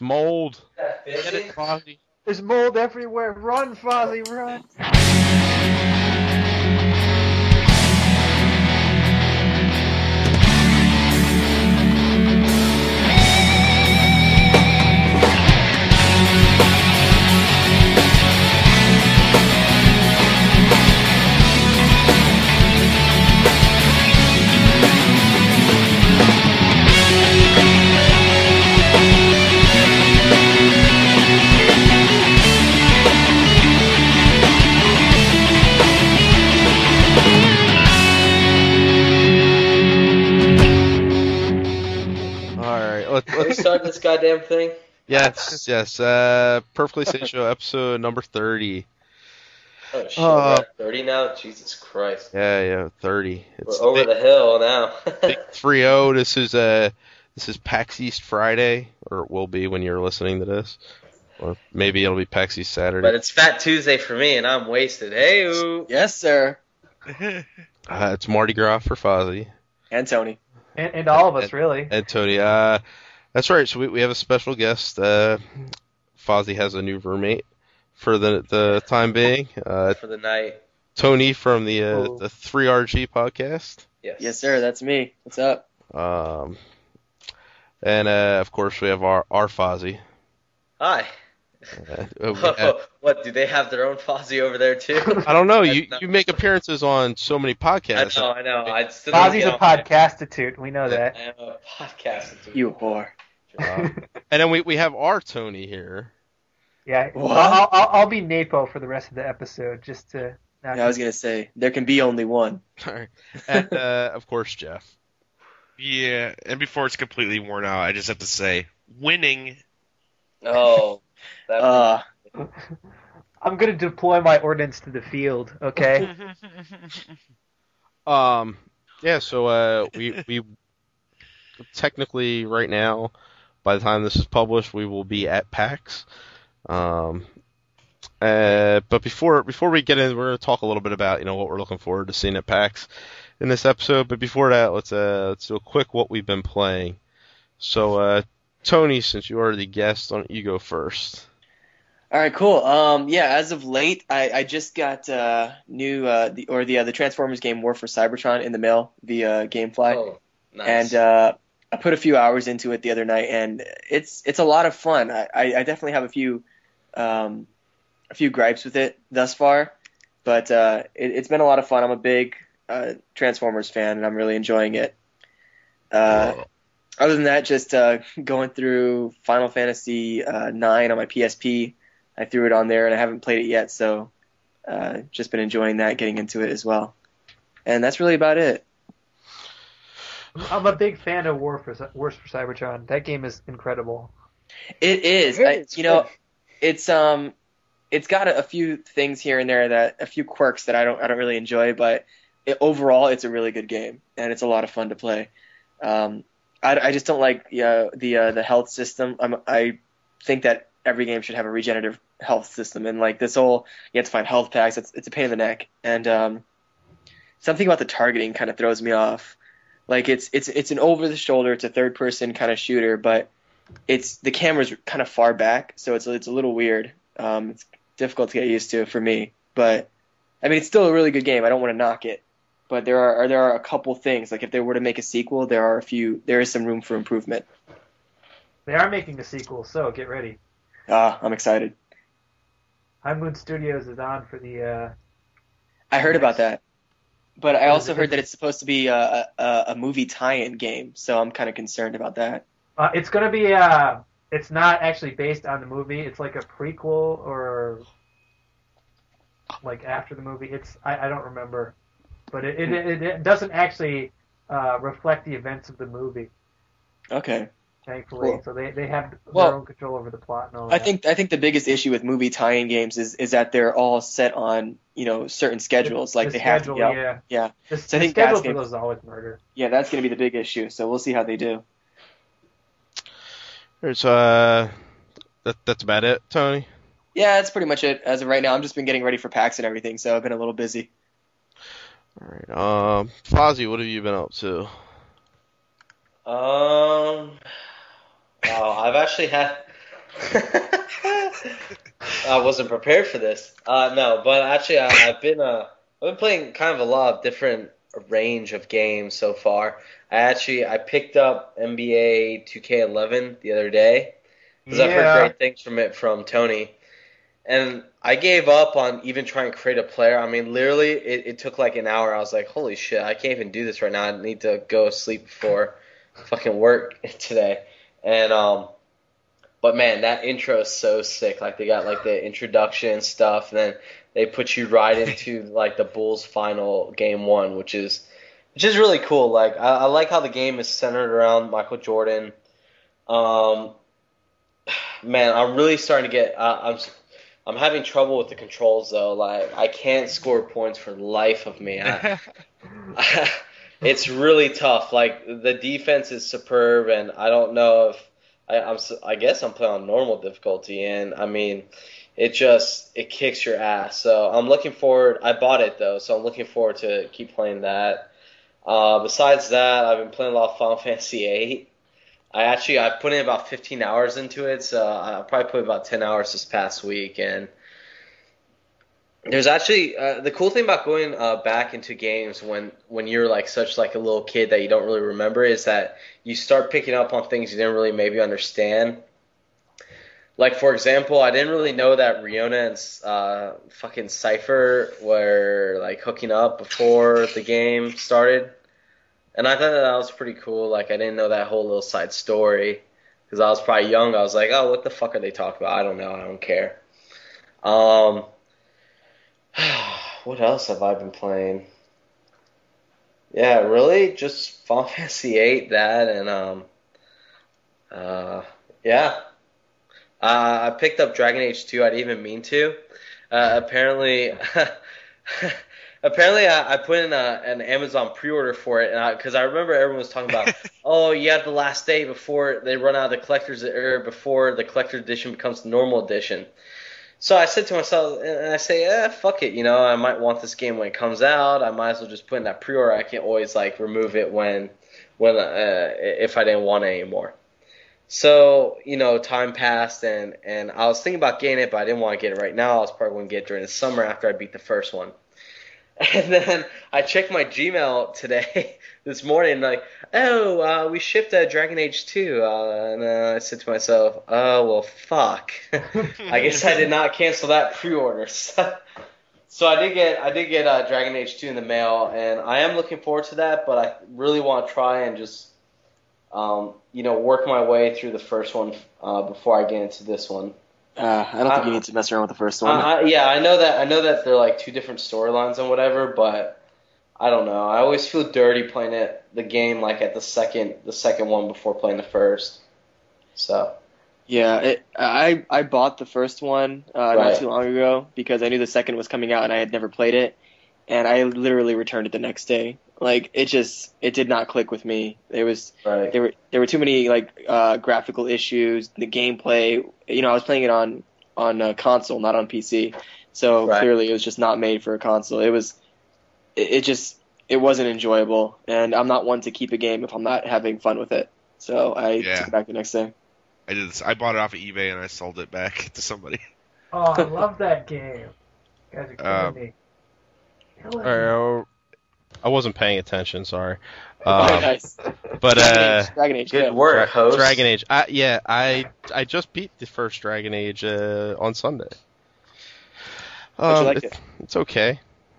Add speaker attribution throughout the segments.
Speaker 1: mold.
Speaker 2: Get it,
Speaker 1: Fozzie.
Speaker 3: There's mold everywhere. Run, Fozzie, run.
Speaker 2: Are we starting this goddamn thing?
Speaker 1: Yes. Perfectly Sane Show, episode number 30.
Speaker 2: Oh shit, we're at 30 now? Jesus Christ.
Speaker 1: Yeah, 30.
Speaker 2: We're over the hill now.
Speaker 1: Big 3-0. This is PAX East Friday, or it will be when you're listening to this. Or maybe it'll be PAX East Saturday.
Speaker 2: But it's Fat Tuesday for me, and I'm wasted. Hey-oo.
Speaker 4: Yes, sir.
Speaker 1: It's Mardi Gras for Fozzie.
Speaker 4: And Tony.
Speaker 3: And all of us, really.
Speaker 1: And Tony. That's right. So we have a special guest. Fozzie has a new roommate for the time being.
Speaker 2: For the night.
Speaker 1: Tony from the 3RG podcast.
Speaker 4: Yes, sir. That's me. What's up?
Speaker 1: And of course we have our Fozzie.
Speaker 2: Hi. What, do they have their own Fozzie over there too?
Speaker 1: I don't know. You make appearances on so many podcasts.
Speaker 2: I know.
Speaker 3: Fozzie's a podcastitute. We know that.
Speaker 2: I am a podcastitute.
Speaker 4: You whore.
Speaker 1: And then we have our Tony here.
Speaker 3: Yeah.
Speaker 4: What?
Speaker 3: I'll be Napo for the rest of the episode, just to.
Speaker 4: I was gonna say there can be only one.
Speaker 1: All right. And of course Jeff.
Speaker 5: Yeah, and before it's completely worn out, I just have to say, winning.
Speaker 2: Oh.
Speaker 3: I'm gonna deploy my ordnance to the field. Okay.
Speaker 1: Yeah. So we technically right now, by the time this is published, we will be at PAX. But before we get in, we're going to talk a little bit about what we're looking forward to seeing at PAX in this episode. But before that, let's do a quick what we've been playing. So Tony, since you are the guest, why don't you go first?
Speaker 4: All right, cool. Yeah, as of late, I just got the Transformers game War for Cybertron in the mail via GameFly.
Speaker 2: Oh, nice.
Speaker 4: And I put a few hours into it the other night, and it's a lot of fun. I definitely have a few gripes with it thus far, but it's been a lot of fun. I'm a big Transformers fan, and I'm really enjoying it. Other than that, just going through Final Fantasy 9 on my PSP. I threw it on there, and I haven't played it yet, so just been enjoying that, getting into it as well. And that's really about it.
Speaker 3: I'm a big fan of War for Cybertron. That game is incredible.
Speaker 4: It is. It's got a few things here and there, a few quirks that I don't really enjoy, but overall it's a really good game, and it's a lot of fun to play. I just don't like the health system. I think that every game should have a regenerative health system, and like this whole you have to find health packs. It's a pain in the neck, and something about the targeting kind of throws me off. Like it's an over the shoulder, it's a third person kind of shooter, but the camera's kind of far back, so it's a little weird. It's difficult to get used to for me, but I mean it's still a really good game. I don't want to knock it, but there are a couple things. Like if they were to make a sequel, there is some room for improvement.
Speaker 3: They are making a sequel, so get ready.
Speaker 4: I'm excited.
Speaker 3: High Moon Studios is on for the.
Speaker 4: I heard about that, but I also heard that it's supposed to be a movie tie-in game, so I'm kind of concerned about that.
Speaker 3: It's going to be. It's not actually based on the movie. It's like a prequel or like after the movie. I don't remember, but it doesn't actually reflect the events of the movie.
Speaker 4: Okay.
Speaker 3: Thankfully,
Speaker 4: cool.
Speaker 3: So they have their own control over the plot and all that.
Speaker 4: I think the biggest issue with movie tie-in games is that they're all set on certain schedules. Like
Speaker 3: the
Speaker 4: they
Speaker 3: schedule,
Speaker 4: have to. Yeah.
Speaker 3: The
Speaker 4: So I think
Speaker 3: schedule
Speaker 4: that's
Speaker 3: for those is always murder.
Speaker 4: Yeah, that's going to be the big issue. So we'll see how they do.
Speaker 1: So that's about it, Tony.
Speaker 4: Yeah, that's pretty much it as of right now. I've just been getting ready for PAX and everything, so I've been a little busy.
Speaker 1: All right. Fozzie, what have you been up to?
Speaker 2: I've actually had I wasn't prepared for this. No, but actually, I've been playing kind of a lot of different range of games so far. I picked up NBA 2K11 the other day because I've heard great things from it from Tony, and I gave up on even trying to create a player. I mean, literally, it took like an hour. I was like, holy shit, I can't even do this right now. I need to go sleep before fucking work today. And but man, that intro is so sick. Like they got like the introduction and stuff, and then they put you right into like the Bulls' final game one, which is really cool. Like I like how the game is centered around Michael Jordan. Man, I'm really starting to get. I'm having trouble with the controls though. Like I can't score points for the life of me. It's really tough. Like the defense is superb, and I don't know if I guess I'm playing on normal difficulty, and I mean, it kicks your ass. So I'm looking forward. I bought it though, so I'm looking forward to keep playing that. Besides that, I've been playing a lot of Final Fantasy VIII. I put in about 15 hours into it, so I probably put about 10 hours this past week. And there's actually the cool thing about going back into games when you're like such like a little kid that you don't really remember is that you start picking up on things you didn't really maybe understand. Like for example, I didn't really know that Riona and fucking Cypher were like hooking up before the game started, and I thought that was pretty cool. Like I didn't know that whole little side story because I was probably young. I was like, oh, what the fuck are they talking about? I don't know. I don't care. What else have I been playing? Yeah, really, just Final Fantasy VIII, that, and yeah. I picked up Dragon Age 2. I didn't even mean to. Apparently, I put in an Amazon pre-order for it, because I remember everyone was talking about, oh, you have the last day before they run out of the collector's, or before the collector's edition becomes the normal edition. So I said to myself, and I say, fuck it, I might want this game when it comes out. I might as well just put in that pre-order. I can always like remove it when if I didn't want it anymore. So time passed, and I was thinking about getting it, but I didn't want to get it right now. I was probably going to get it during the summer after I beat the first one. And then I checked my Gmail today, this morning, like, we shipped Dragon Age 2. And I said to myself, oh, well, fuck. I guess I did not cancel that pre-order. So I did get Dragon Age 2 in the mail, and I am looking forward to that, but I really want to try and just, work my way through the first one before I get into this one.
Speaker 4: I don't think you need to mess around with the first one.
Speaker 2: I know that they're like two different storylines and whatever, but I don't know. I always feel dirty playing the game like at the second one before playing the first. So.
Speaker 4: Yeah, I bought the first one not too long ago because I knew the second was coming out and I had never played it, and I literally returned it the next day. Like it did not click with me. There were too many like graphical issues. The gameplay, I was playing it on a console, not on PC. So clearly it was just not made for a console. It wasn't enjoyable, and I'm not one to keep a game if I'm not having fun with it. So I took it back the next day.
Speaker 5: I did this. I bought it off of eBay and I sold it back to somebody.
Speaker 3: Oh, I love that game. You guys are killing me.
Speaker 1: I wasn't paying attention, sorry.
Speaker 4: Nice.
Speaker 1: But
Speaker 4: Dragon Age.
Speaker 2: Good work, host.
Speaker 1: Dragon Age. I just beat the first Dragon Age on Sunday.
Speaker 4: How'd you like it?
Speaker 1: It's okay.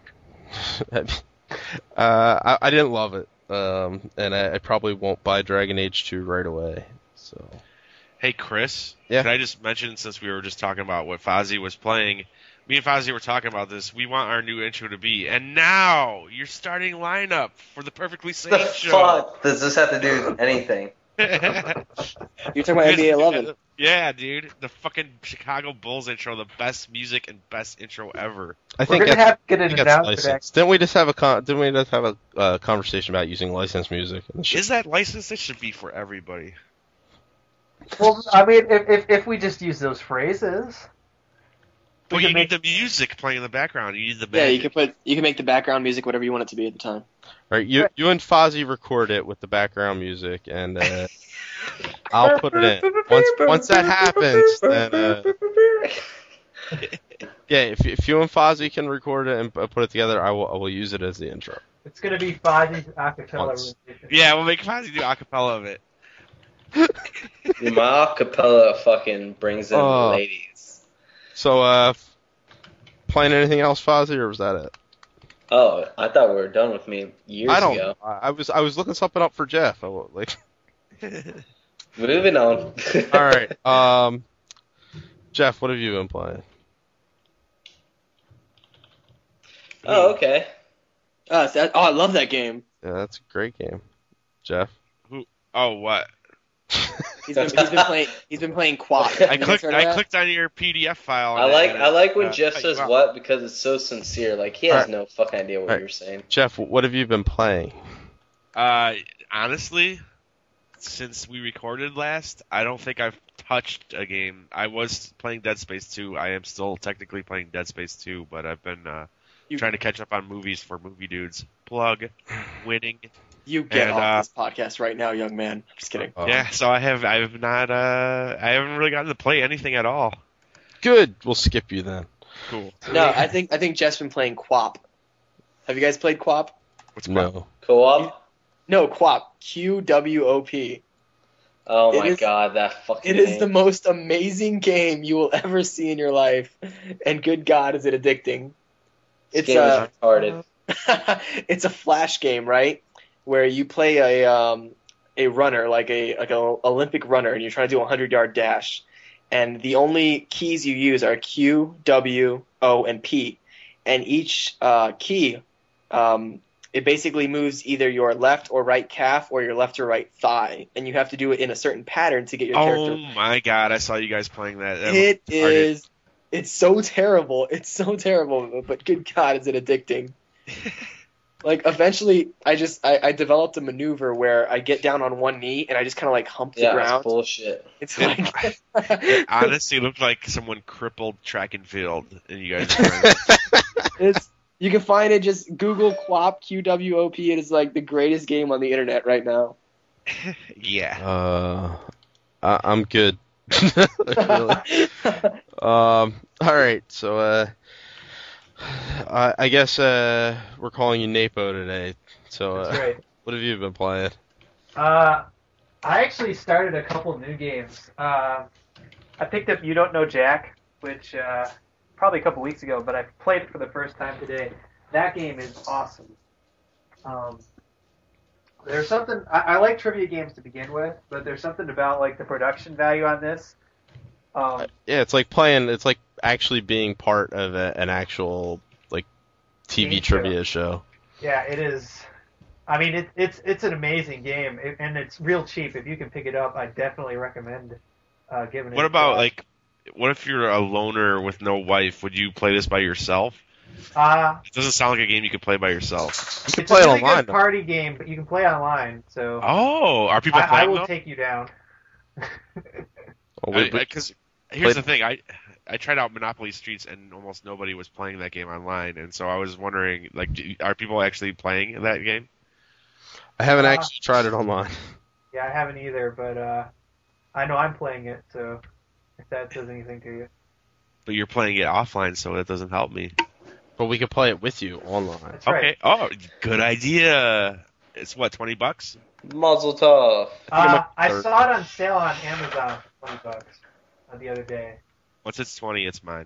Speaker 1: I didn't love it, and I probably won't buy Dragon Age 2 right away. So.
Speaker 5: Hey, Chris.
Speaker 1: Yeah.
Speaker 5: Can I just mention, since we were just talking about what Fozzie was playing, me and Fozzie were talking about this. We want our new intro to be, and now your starting lineup for the Perfectly Sane
Speaker 2: the
Speaker 5: show.
Speaker 2: Fuck does this have to do with anything?
Speaker 4: You're talking about NBA 11.
Speaker 5: Yeah, dude. The fucking Chicago Bulls intro, the best music and best intro ever.
Speaker 1: I think
Speaker 3: we're gonna have to get it announced
Speaker 1: licensed. Didn't we just have a conversation about using licensed music?
Speaker 5: Is that licensed? It should be for everybody.
Speaker 3: Well, I mean, if we just use those phrases.
Speaker 5: But
Speaker 3: We
Speaker 5: you
Speaker 3: can
Speaker 5: need the music playing in the background. You need the
Speaker 4: Yeah,
Speaker 5: magic.
Speaker 4: you can make the background music whatever you want it to be at the time.
Speaker 1: All right, you and Fozzie record it with the background music, and I'll put it in. Once that happens, then yeah, if you and Fozzie can record it and put it together, I will use it as the intro.
Speaker 3: It's gonna be Fozzie's acapella
Speaker 1: Once.
Speaker 3: rendition.
Speaker 5: Yeah, we'll make Fozzie do acapella of it.
Speaker 2: Dude, my acapella fucking brings in the ladies.
Speaker 1: So, playing anything else, Fozzie, or was that it?
Speaker 2: Oh, I thought we were done with me years ago.
Speaker 1: I was looking something up for Jeff.
Speaker 2: Moving on.
Speaker 1: All right. Jeff, what have you been playing?
Speaker 2: Oh, okay.
Speaker 4: I love that game.
Speaker 1: Yeah, that's a great game. Jeff?
Speaker 5: Oh, what?
Speaker 4: He's been playing Quap.
Speaker 5: I clicked on your PDF file.
Speaker 2: I like when Jeff
Speaker 5: cut
Speaker 2: says
Speaker 5: you off.
Speaker 2: what because it's so sincere. Like he has
Speaker 1: Alright.
Speaker 2: no fucking idea what
Speaker 1: Alright.
Speaker 2: you're saying.
Speaker 1: Jeff, what have you been playing?
Speaker 5: Honestly, since we recorded last, I don't think I've touched a game. I was playing Dead Space 2. I am still technically playing Dead Space 2, but I've been trying to catch up on movies for Movie Dudes. Plug, winning.
Speaker 4: You get
Speaker 5: And,
Speaker 4: off this podcast right now, young man. I'm just kidding.
Speaker 5: Yeah, so I haven't really gotten to play anything at all.
Speaker 1: Good. We'll skip you then.
Speaker 5: Cool.
Speaker 4: No, I think Jeff's been playing Quap. Have you guys played Quap?
Speaker 5: What's Quap?
Speaker 1: No.
Speaker 2: Co-op?
Speaker 4: No, Quap. QWOP.
Speaker 2: Oh
Speaker 4: It
Speaker 2: my
Speaker 4: is-
Speaker 2: god, that fucking
Speaker 4: It is
Speaker 2: name.
Speaker 4: the most amazing game you will ever see in your life, and good God, is it addicting!
Speaker 2: This game is retarded.
Speaker 4: It's a flash game, right? Where you play a runner, like a Olympic runner, and you're trying to do a 100-yard dash. And the only keys you use are Q, W, O, and P. And each key, it basically moves either your left or right calf or your left or right thigh, and you have to do it in a certain pattern to get your character.
Speaker 5: Oh my god, I saw you guys playing that.
Speaker 4: It is. It's so terrible. It's so terrible. But good God, is it addicting? Like eventually, I developed a maneuver where I get down on one knee and I just kind of like hump the
Speaker 2: Yeah,
Speaker 4: ground.
Speaker 2: it's bullshit.
Speaker 4: It's like
Speaker 5: It honestly looked like someone crippled track and field, and you guys were trying
Speaker 4: it's. You can find it. Just Google Quap QWOP. It is like the greatest game on the internet right now.
Speaker 5: Yeah.
Speaker 1: I'm good. Really. All right. So, I guess we're calling you Napo today. So,
Speaker 3: That's right.
Speaker 1: what have you been playing?
Speaker 3: I actually started a couple new games. I picked up You Don't Know Jack, which probably a couple weeks ago, but I played it for the first time today. That game is awesome. There's something I like trivia games to begin with, but there's something about like the production value on this.
Speaker 1: Yeah, it's like playing. It's like actually being part of an actual like TV
Speaker 3: Game
Speaker 1: trivia show.
Speaker 3: Yeah, it is. I mean, it's an amazing game, and it's real cheap. If you can pick it up, I definitely recommend giving it.
Speaker 5: What
Speaker 3: a
Speaker 5: about
Speaker 3: try.
Speaker 5: what if you're a loner with no wife? Would you play this by yourself? It doesn't sound like a game you could play by yourself.
Speaker 1: You can
Speaker 3: It's
Speaker 1: play
Speaker 3: a
Speaker 1: it
Speaker 3: really
Speaker 1: online.
Speaker 3: good party game, but you can play online. So
Speaker 5: Oh, are people
Speaker 3: I
Speaker 5: playing
Speaker 3: will
Speaker 5: though?
Speaker 3: take you down.
Speaker 5: Because here's the thing, I tried out Monopoly Streets and almost nobody was playing that game online, and so I was wondering, like, are people actually playing that game?
Speaker 1: I haven't actually tried it online.
Speaker 3: Yeah, I haven't either, but I know I'm playing it. So if that does anything to you,
Speaker 5: But you're playing it offline, so that doesn't help me.
Speaker 1: But we could play it with you online.
Speaker 3: that's
Speaker 5: Okay.
Speaker 3: right.
Speaker 5: Oh, good idea. It's what, $20?
Speaker 2: Muzzle tough.
Speaker 3: I saw it on sale on Amazon for $20 the other day.
Speaker 5: Once it's 20, it's mine.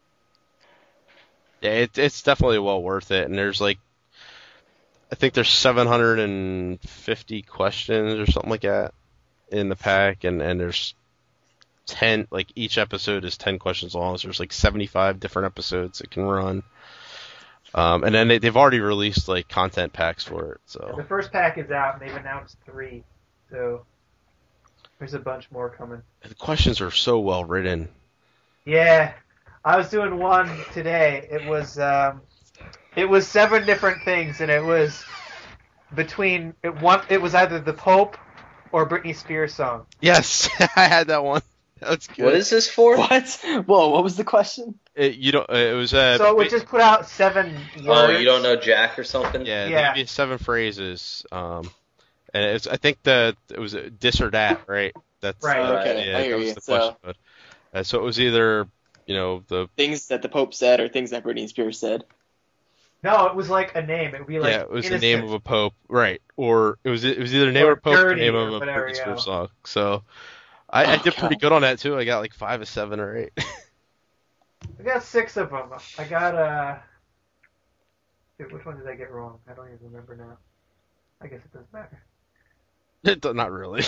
Speaker 1: Yeah, it's definitely well worth it. And there's like, I think there's 750 questions or something like that in the pack, and there's 10, like each episode is 10 questions long, so there's like 75 different episodes it can run. And then they've already released like content packs for it.
Speaker 3: The
Speaker 1: So
Speaker 3: first pack is out, and they've announced 3. So there's a bunch more coming.
Speaker 1: the questions are so well written.
Speaker 3: Yeah, I was doing one today. It was 7 different things, and it was between it was either the Pope or Britney Spears song.
Speaker 1: Yes, I had that one. That's good.
Speaker 2: What is this for?
Speaker 4: What? Whoa, what was the question?
Speaker 1: It was
Speaker 3: So it would just put out 7 words.
Speaker 2: Oh, you don't know Jack or something?
Speaker 1: yeah,
Speaker 3: Yeah.
Speaker 1: they give you 7 phrases. And it's I think that it was this or that, right? That's
Speaker 3: Right.
Speaker 4: Okay,
Speaker 1: yeah,
Speaker 4: I hear
Speaker 1: that was
Speaker 4: you.
Speaker 1: the
Speaker 4: So-
Speaker 1: question. But, so it was either the
Speaker 4: Things that the Pope said or things that Britney Spears said.
Speaker 3: No, it was like a name. It would be like
Speaker 1: it was
Speaker 3: innocent.
Speaker 1: the name of a pope, right? Or it was either name
Speaker 3: Or
Speaker 1: of a pope or
Speaker 3: dirty
Speaker 1: name
Speaker 3: or
Speaker 1: of a
Speaker 3: whatever,
Speaker 1: Britney
Speaker 3: yeah.
Speaker 1: Spears song. So I did pretty
Speaker 4: God.
Speaker 1: good on that too. I got like 5 or 7 or 8.
Speaker 3: I got 6 of them. I got Dude, which one did I get wrong? I don't even remember now. I guess it doesn't matter.
Speaker 1: Not really.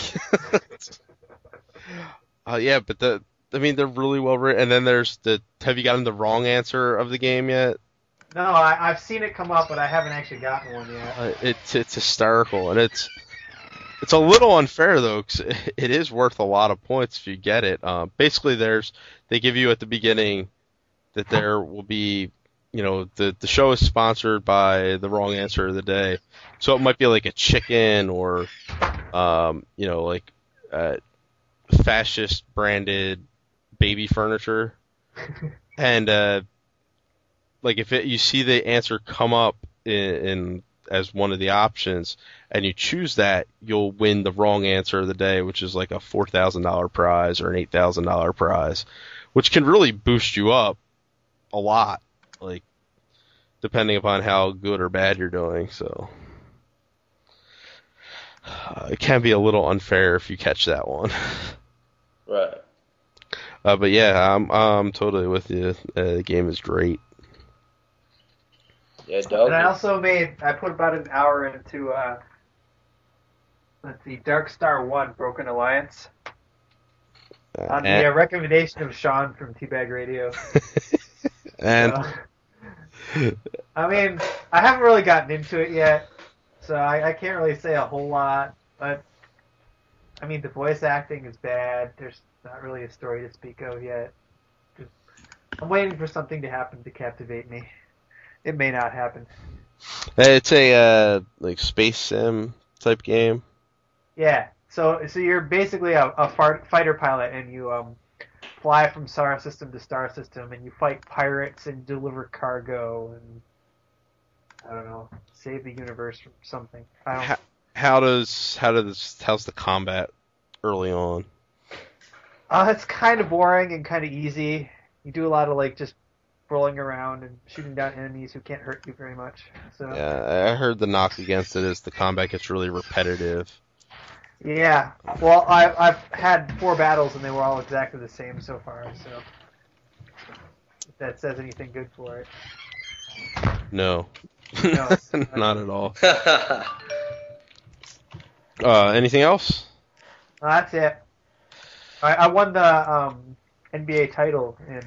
Speaker 1: Yeah, but they're really well written. And then there's have you gotten the wrong answer of the game yet?
Speaker 3: No, I've seen it come up, but I haven't actually gotten one yet.
Speaker 1: It's hysterical, and it's a little unfair though, 'cause it is worth a lot of points if you get it. Basically, they give you at the beginning that there will be, the show is sponsored by the wrong answer of the day, so it might be like a chicken or, like fascist branded baby furniture, and like if you see the answer come up in as one of the options and you choose that, you'll win the wrong answer of the day, which is like a $4,000 prize or an $8,000 prize, which can really boost you up a lot, like depending upon how good or bad you're doing. So it can be a little unfair if you catch that one.
Speaker 2: Right.
Speaker 1: But yeah, I'm totally with you. The game is great.
Speaker 2: Yeah, Doug.
Speaker 3: And I also I put about an hour into, let's see, Dark Star 1, Broken Alliance. On the recommendation of Sean from Teabag Radio.
Speaker 1: And
Speaker 3: I mean, I haven't really gotten into it yet, so I can't really say a whole lot, but I mean, the voice acting is bad. There's not really a story to speak of yet. I'm waiting for something to happen to captivate me. It may not happen.
Speaker 1: it's a like space sim type game.
Speaker 3: Yeah, so you're basically a fighter pilot, and you fly from star system to star system, and you fight pirates and deliver cargo, and I don't know, save the universe from something.
Speaker 1: How's the combat early on?
Speaker 3: It's kind of boring and kind of easy. You do a lot of like just rolling around and shooting down enemies who can't hurt you very much. So
Speaker 1: Yeah, I heard the knock against it is the combat gets really repetitive.
Speaker 3: yeah, well, I've had 4 battles and they were all exactly the same so far. So if that says anything good for it.
Speaker 1: No,
Speaker 3: No.
Speaker 1: not at all. Anything else?
Speaker 3: That's it. I won the NBA title in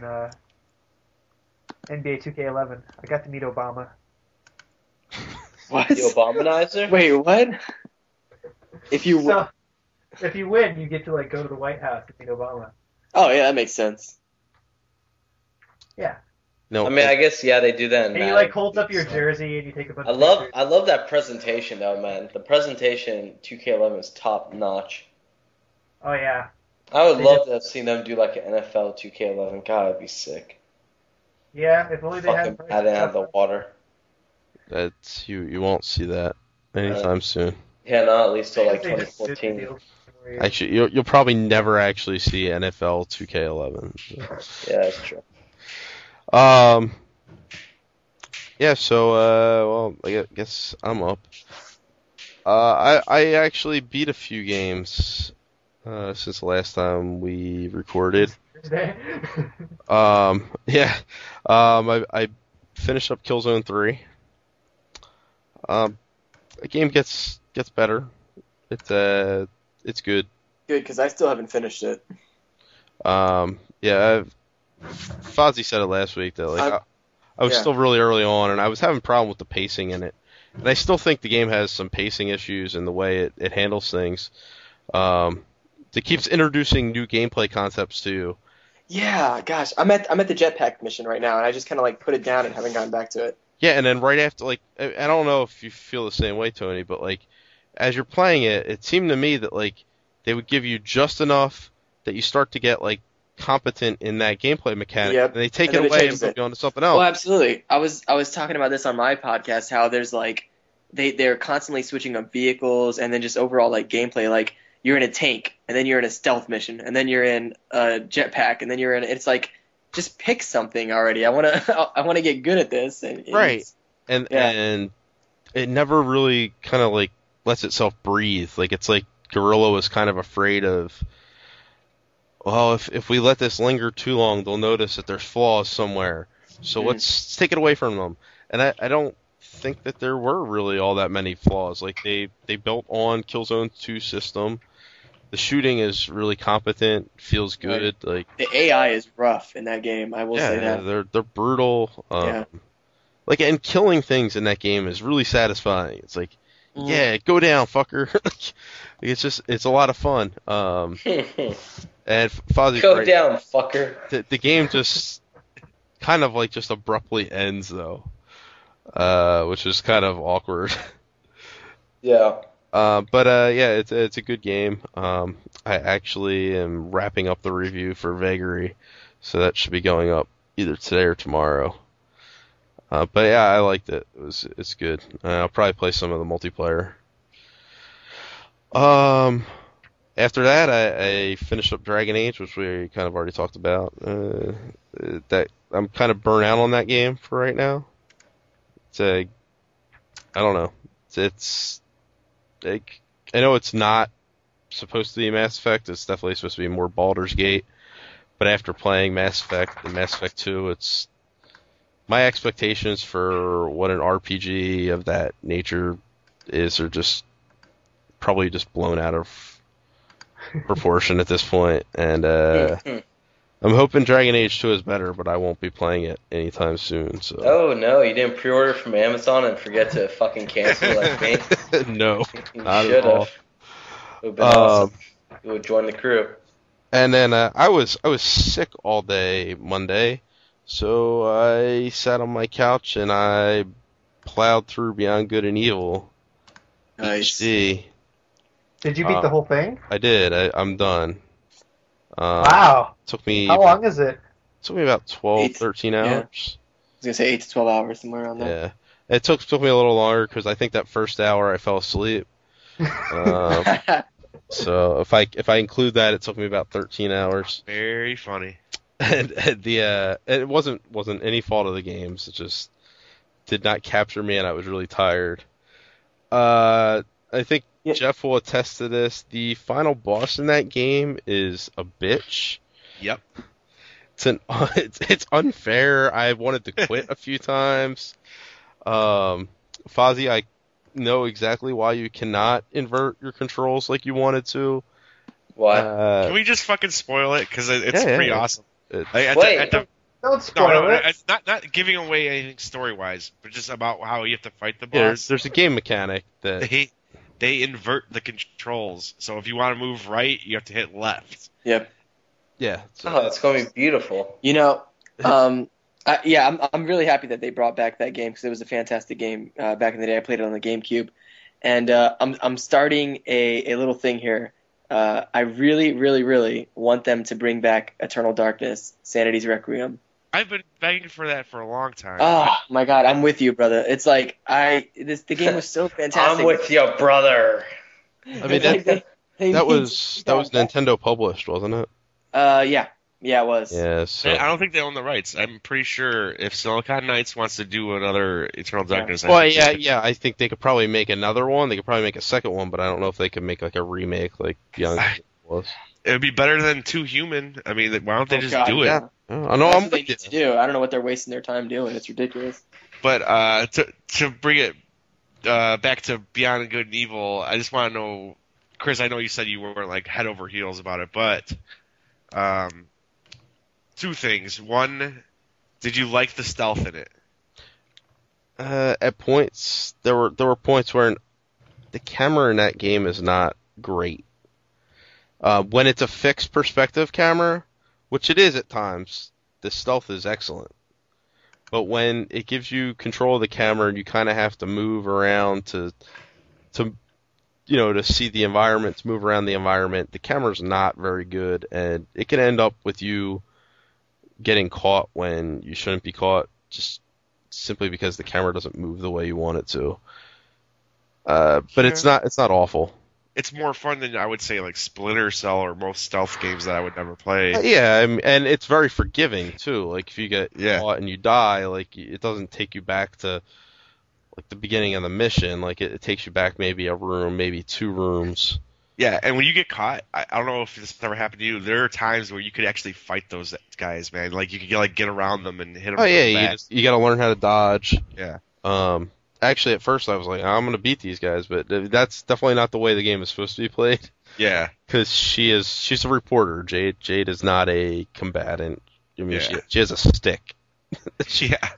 Speaker 3: NBA 2K11. I got to meet Obama.
Speaker 4: What?
Speaker 2: The Obamanizer?
Speaker 4: Wait, what? If you
Speaker 3: So, if you win, you get to like go to the White House to meet Obama.
Speaker 4: Oh yeah, that makes sense.
Speaker 3: Yeah.
Speaker 1: No.
Speaker 2: I mean, I guess, yeah, they do that in
Speaker 3: And you
Speaker 2: Madden.
Speaker 3: like hold up your jersey and you take a bunch
Speaker 2: I
Speaker 3: of
Speaker 2: love
Speaker 3: pictures.
Speaker 2: I love that presentation though, man. The presentation in 2K11 is top notch.
Speaker 3: Oh yeah.
Speaker 2: I would
Speaker 3: They
Speaker 2: love to have seen them do like an NFL 2K11. God, that'd be sick.
Speaker 3: Yeah, if only they
Speaker 2: Fucking
Speaker 3: had
Speaker 2: Madden out of the water.
Speaker 1: That's you won't see that anytime soon.
Speaker 2: Yeah, not at least till like
Speaker 3: They just did the
Speaker 2: 2014.
Speaker 3: deal.
Speaker 1: Actually, you'll probably never actually see NFL 2K11.
Speaker 2: Yeah, that's true.
Speaker 1: Yeah. So well, I guess I'm up. I actually beat a few games since the last time we recorded.
Speaker 3: Thursday.
Speaker 1: Yeah. I finished up Killzone 3. The game gets better. It's good.
Speaker 4: Good, because I still haven't finished it.
Speaker 1: Yeah. Fozzie said it last week that like I was
Speaker 4: yeah.
Speaker 1: still really early on, and I was having a problem with the pacing in it. And I still think the game has some pacing issues in the way it handles things. It keeps introducing new gameplay concepts to you.
Speaker 4: Yeah, gosh, I'm at the jetpack mission right now, and I just kind of like put it down and haven't gone back to it.
Speaker 1: Yeah, and then right after, like, I don't know if you feel the same way, Tony, but like, as you're playing it, it seemed to me that like they would give you just enough that you start to get like competent in that gameplay mechanic,
Speaker 4: Yep.
Speaker 1: and they take
Speaker 4: And
Speaker 1: it
Speaker 4: then it
Speaker 1: away and
Speaker 4: changes it.
Speaker 1: go on to something
Speaker 4: Well,
Speaker 1: else.
Speaker 4: absolutely. I was talking about this on my podcast, how there's like they're constantly switching up vehicles and then just overall like gameplay. Like you're in a tank and then you're in a stealth mission and then you're in a jetpack and then you're in. It's like just pick something already. I wanna get good at this. And
Speaker 1: Right.
Speaker 4: yeah.
Speaker 1: And it never really kind of like lets itself breathe. Like it's like Guerrilla was kind of afraid of, well, if we let this linger too long, they'll notice that there's flaws somewhere. So let's take it away from them. And I don't think that there were really all that many flaws. Like they built on Killzone 2 system. The shooting is really competent, feels good.
Speaker 4: Right.
Speaker 1: Like
Speaker 4: The AI is rough in that game. I will say that.
Speaker 1: they're brutal.
Speaker 4: Yeah.
Speaker 1: Like, and killing things in that game is really satisfying. It's like, yeah, go down, fucker. It's a lot of fun. And Fozzie's
Speaker 2: Go
Speaker 1: right.
Speaker 2: down, fucker.
Speaker 1: The game just kind of like just abruptly ends though, which is kind of awkward.
Speaker 2: Yeah.
Speaker 1: Yeah, it's a good game. I actually am wrapping up the review for Vagary, so that should be going up either today or tomorrow. But yeah, I liked it. It's good. I'll probably play some of the multiplayer. After that, I finished up Dragon Age, which we kind of already talked about. That I'm kind of burnt out on that game for right now. I don't know. It's like, I know it's not supposed to be Mass Effect. It's definitely supposed to be more Baldur's Gate. But after playing Mass Effect and Mass Effect 2, my expectations for what an RPG of that nature is are just probably just blown out of proportion at this point. And I'm hoping Dragon Age 2 is better, but I won't be playing it anytime soon. So.
Speaker 2: Oh no, you didn't pre-order from Amazon and forget to fucking cancel like me?
Speaker 1: No,
Speaker 2: You
Speaker 1: not
Speaker 2: should
Speaker 1: at all.
Speaker 2: have. It would have been awesome. You would join the crew.
Speaker 1: And then I was sick all day Monday, so I sat on my couch and I plowed through Beyond Good and Evil.
Speaker 4: Nice.
Speaker 1: HD.
Speaker 3: Did you beat the whole thing?
Speaker 1: I did. I'm done.
Speaker 3: Wow.
Speaker 1: Took me.
Speaker 3: How long is it?
Speaker 1: Took me about 12, 13 hours.
Speaker 4: Yeah. I was gonna say 8 to 12 hours, somewhere around there.
Speaker 1: Yeah. It took me a little longer because I think that first hour I fell asleep. So if I include that, it took me about 13 hours.
Speaker 5: Very funny.
Speaker 1: And it wasn't any fault of the games. It just did not capture me, and I was really tired. I think Jeff will attest to this. The final boss in that game is a bitch.
Speaker 5: Yep.
Speaker 1: It's unfair. I wanted to quit a few times. Fozzie, I know exactly why you cannot invert your controls like you wanted to.
Speaker 2: Why?
Speaker 5: Can we just fucking spoil it? Because it's pretty awesome.
Speaker 2: Wait.
Speaker 3: Don't spoil it.
Speaker 5: It's not giving away anything story-wise, but just about how you have to fight the boss.
Speaker 1: There's a game mechanic that...
Speaker 5: They invert the controls, so if you want to move right, you have to hit left.
Speaker 4: Yep.
Speaker 1: Yeah.
Speaker 2: Oh, it's going to be beautiful.
Speaker 4: You know, I'm really happy that they brought back that game because it was a fantastic game back in the day. I played it on the GameCube, and I'm starting a little thing here. I really, really, really want them to bring back Eternal Darkness, Sanity's Requiem.
Speaker 5: I've been begging for that for a long time.
Speaker 4: Oh my god, I'm with you, brother. It's like the game was so fantastic.
Speaker 2: I'm with you, brother.
Speaker 1: I mean, that was Nintendo published, wasn't it?
Speaker 4: Yeah, it was.
Speaker 1: Yeah. So.
Speaker 5: I don't think they own the rights. I'm pretty sure if Silicon Knights wants to do another Eternal Darkness,
Speaker 1: Well, yeah. I think they could probably make another one. They could probably make a second one, but I don't know if they could make like a remake like Beyond Good was.
Speaker 5: It would be better than Two Human. I mean, why don't they just do it?
Speaker 1: Yeah. I know.
Speaker 4: That's
Speaker 1: I'm
Speaker 4: what they need to do. I don't know what they're wasting their time doing. It's ridiculous.
Speaker 5: But to bring it back to Beyond Good and Evil, I just want to know, Chris. I know you said you weren't like head over heels about it, but two things. One, did you like the stealth in it?
Speaker 1: At points, there were points where the camera in that game is not great. When it's a fixed perspective camera, which it is at times, the stealth is excellent. But when it gives you control of the camera and you kind of have to move around to to see the environment, to move around the environment. The camera's not very good, and it can end up with you getting caught when you shouldn't be caught, just simply because the camera doesn't move the way you want it to. But it's not awful.
Speaker 5: It's more fun than I would say like Splinter Cell or most stealth games that I would never play.
Speaker 1: Yeah, and it's very forgiving too. Like if you get caught and you die, like it doesn't take you back to like the beginning of the mission. Like it takes you back maybe a room, maybe 2 rooms.
Speaker 5: Yeah, and when you get caught, I don't know if this ever happened to you. There are times where you could actually fight those guys, man. Like you could get around them and hit them.
Speaker 1: Oh yeah, you got to learn how to dodge.
Speaker 5: Yeah.
Speaker 1: Actually, at first I was like, I'm gonna beat these guys, but that's definitely not the way the game is supposed to be played.
Speaker 5: Yeah. Because
Speaker 1: she's a reporter. Jade is not a combatant. I mean, she has a stick.
Speaker 5: Yeah.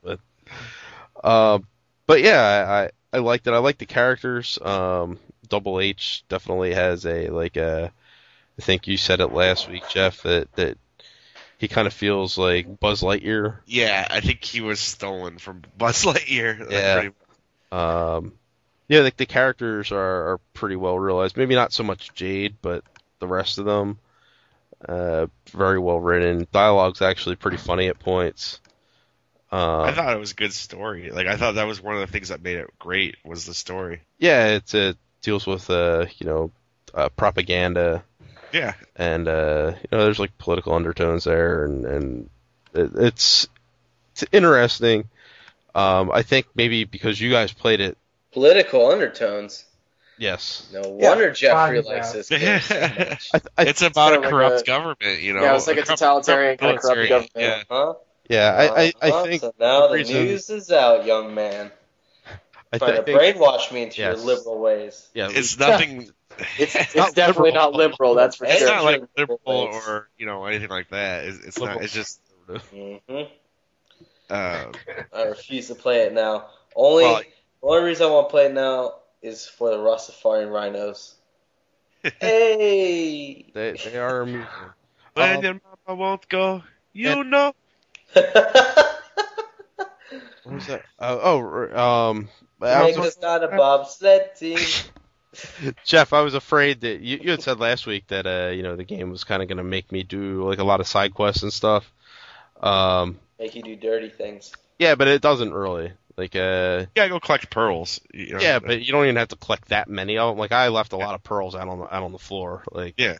Speaker 1: But yeah, I liked it. I like the characters. Double H definitely has I think you said it last week, Jeff, that he kind of feels like Buzz Lightyear.
Speaker 5: Yeah, I think he was stolen from Buzz Lightyear.
Speaker 1: Yeah. Yeah, like the characters are pretty well realized. Maybe not so much Jade, but the rest of them, very well written. Dialogue's actually pretty funny at points.
Speaker 5: I thought it was a good story. Like I thought that was one of the things that made it great was the story.
Speaker 1: Yeah, it deals with propaganda.
Speaker 5: Yeah,
Speaker 1: and there's like political undertones there, and it's interesting. I think maybe because you guys played it.
Speaker 2: Political undertones.
Speaker 1: Yes.
Speaker 2: No wonder Jeffrey likes this game so much.
Speaker 5: It's about a corrupt government,
Speaker 4: Yeah, it's like a totalitarian kind of corrupt government.
Speaker 5: Yeah.
Speaker 1: Yeah, I think.
Speaker 2: So now the news is out, young man. Trying to brainwash me into your liberal ways.
Speaker 1: Yeah,
Speaker 5: it's nothing.
Speaker 4: It's definitely not liberal. That's for sure.
Speaker 5: It's not like liberal or anything like that. It's not. It's just.
Speaker 2: Mm-hmm. I refuse to play it now. The only reason I want to play it now is for the Rastafarian rhinos. Hey!
Speaker 1: They are amusing.
Speaker 5: When your mama won't go, know.
Speaker 1: What was that?
Speaker 2: Make us not a bobsled team.
Speaker 1: Jeff, I was afraid that you had said last week that the game was kind of going to make me do like a lot of side quests and stuff.
Speaker 2: Make you do dirty things.
Speaker 1: Yeah, but it doesn't really. Like
Speaker 5: you gotta go collect pearls.
Speaker 1: Yeah, but you don't even have to collect that many of them. Like I left a lot of pearls out on the floor. Like
Speaker 5: yeah.